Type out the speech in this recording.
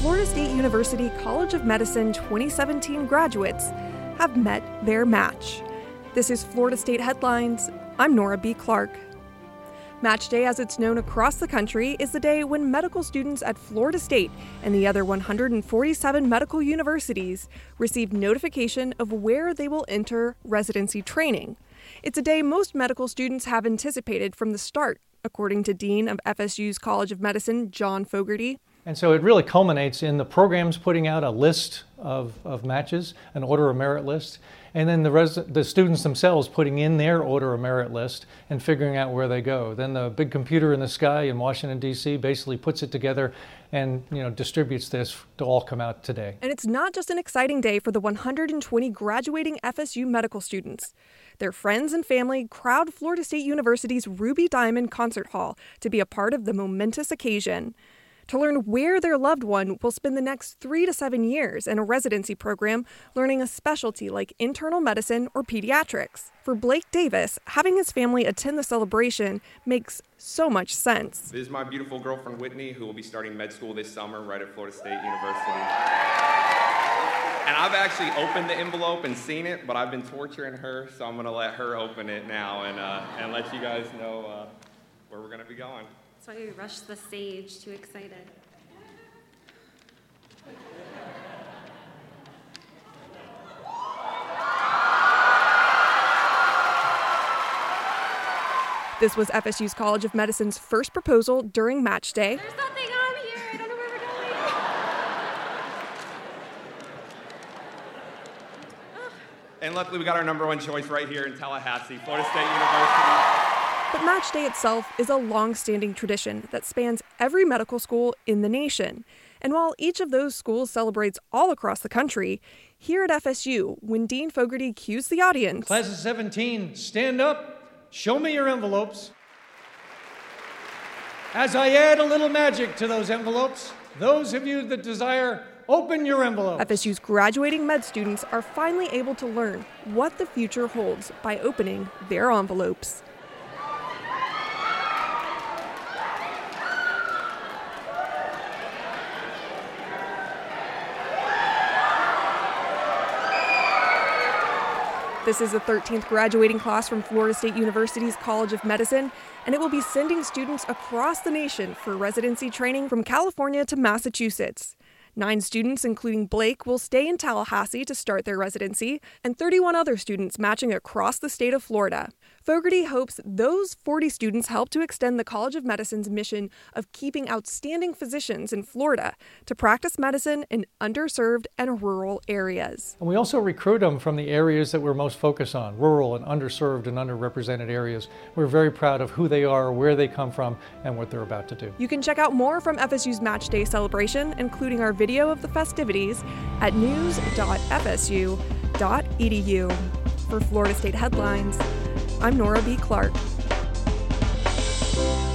Florida State University College of Medicine 2017 graduates have met their match. This is Florida State Headlines. I'm Nora B. Clark. Match Day, as it's known across the country, is the day when medical students at Florida State and the other 147 medical universities receive notification of where they will enter residency training. It's a day most medical students have anticipated from the start, according to Dean of FSU's College of Medicine, John Fogarty. And so it really culminates in the programs putting out a list of matches, an order of merit list, and then the students themselves putting in their order of merit list and figuring out where they go. Then the big computer in the sky in Washington, D.C. basically puts it together and distributes this to all come out today. And it's not just an exciting day for the 120 graduating FSU medical students. Their friends and family crowd Florida State University's Ruby Diamond Concert Hall to be a part of the momentous occasion. To learn where their loved one will spend the next 3 to 7 years in a residency program, learning a specialty like internal medicine or pediatrics. For Blake Davis, having his family attend the celebration makes so much sense. This is my beautiful girlfriend, Whitney, who will be starting med school this summer right at Florida State University. And I've actually opened the envelope and seen it, but I've been torturing her, so I'm going to let her open it now and let you guys know where we're going to be going. That's why we rushed the stage, too excited. This was FSU's College of Medicine's first proposal during Match Day. There's nothing on here. I don't know where we're going. And luckily, we got our number one choice right here in Tallahassee, Florida State University. But Match Day itself is a long-standing tradition that spans every medical school in the nation. And while each of those schools celebrates all across the country, here at FSU, when Dean Fogarty cues the audience, Class of 17, stand up, show me your envelopes. As I add a little magic to those envelopes, those of you that desire, open your envelopes. FSU's graduating med students are finally able to learn what the future holds by opening their envelopes. This is the 13th graduating class from Florida State University's College of Medicine, and it will be sending students across the nation for residency training from California to Massachusetts. 9 students, including Blake, will stay in Tallahassee to start their residency, and 31 other students matching across the state of Florida. Fogarty hopes those 40 students help to extend the College of Medicine's mission of keeping outstanding physicians in Florida to practice medicine in underserved and rural areas. And we also recruit them from the areas that we're most focused on, rural and underserved and underrepresented areas. We're very proud of who they are, where they come from, and what they're about to do. You can check out more from FSU's Match Day celebration, including our video of the festivities, at news.fsu.edu. For Florida State Headlines, I'm Nora B. Clark.